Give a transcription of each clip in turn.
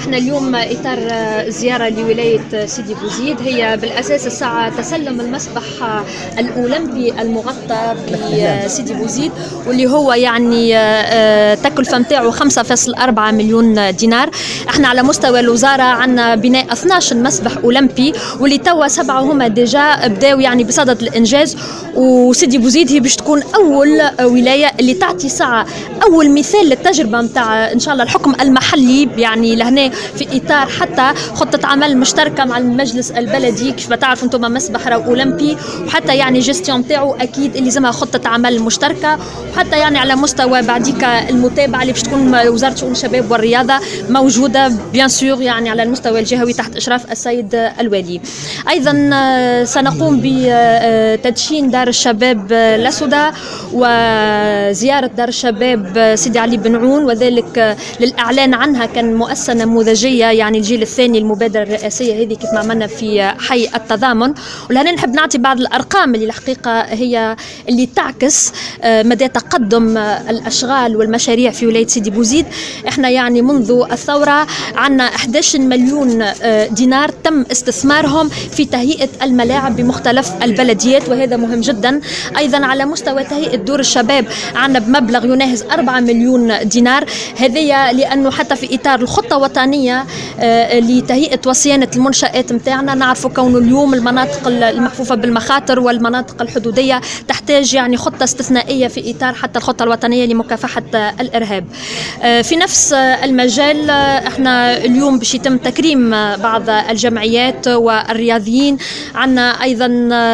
احنا اليوم اطار زياره لولايه سيدي بوزيد، هي بالاساس الساعه تسلم المسبح الاولمبي المغطى بسيدي بوزيد، واللي هو يعني تكلفه نتاعو 5.4 مليون دينار. احنا على مستوى الوزاره عندنا بناء 12 مسبح اولمبي، واللي توا 7 هما ديجا بداوا يعني بصدد الانجاز، وسيدي بوزيد هي باش تكون اول ولايه اللي تعطي ساعه اول مثال للتجربه نتاع ان شاء الله الحكم المحلي، يعني لهنا في اطار حتى خطه عمل مشتركه مع المجلس البلدي. كيف ما تعرفوا انتم مسبح راهو اولمبي، وحتى يعني جيستيون نتاعو اكيد اللي لازمها خطه عمل مشتركه، وحتى يعني على مستوى بعديك المتابعه اللي باش تكون وزاره شؤون الشباب والرياضه موجوده بيان سور يعني على المستوى الجهوي تحت اشراف السيد الوالي. ايضا سنقوم بتدشين دار الشباب لاسودا وزياره دار الشباب سيدي علي بن عون، وذلك للاعلان عنها كان مؤسسه نموذجيه يعني الجيل الثاني المبادره الرئاسيه هذه كيف ما عملنا في حي التضامن. ولهنا نحب نعطي بعض الارقام اللي الحقيقه هي اللي تعكس مدى تقدم الاشغال والمشاريع في ولايه سيدي بوزيد. احنا يعني منذ الثوره عندنا 11 مليون دينار تم استثمارهم في تهيئه الملاعب بمختلف البلديات، وهذا مهم جدا. ايضا على مستوى تهيئه دور الشباب عندنا بمبلغ يناهز 4 مليون دينار، هذه لانه حتى في اطار الخطه الوطنيه لتهيئه وصيانه المنشات نتاعنا. نعرفوا كونه اليوم المناطق المحفوفه بالمخاطر والمناطق الحدوديه تحتاج يعني خطه استثنائيه في اطار حتى الخطه الوطنيه لمكافحه الارهاب. في نفس المجال احنا اليوم باش يتم تكريم بعض الجمعيات والرياضيين. عندنا ايضا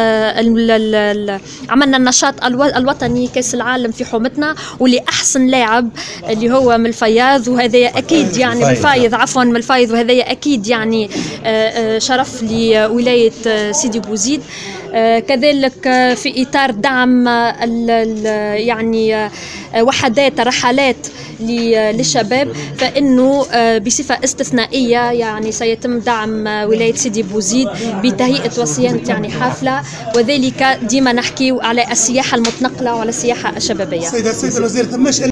عملنا النشاط الوطني كاس العالم في حومتنا، واللي احسن لاعب اللي هو من الفياض، وهذا اكيد يعني من الفايض وهذا اكيد يعني شرف لولايه سيدي بوزيد. كذلك في اطار دعم يعني وحدات رحلات للشباب، فانه بصفه استثنائيه يعني سيتم دعم ولايه سيدي بوزيد بتهيئه وصيانه يعني حافله، وذلك ديما نحكي على السياحه المتنقله وعلى السياحه الشبابيه. سيدة الوزير، ثماش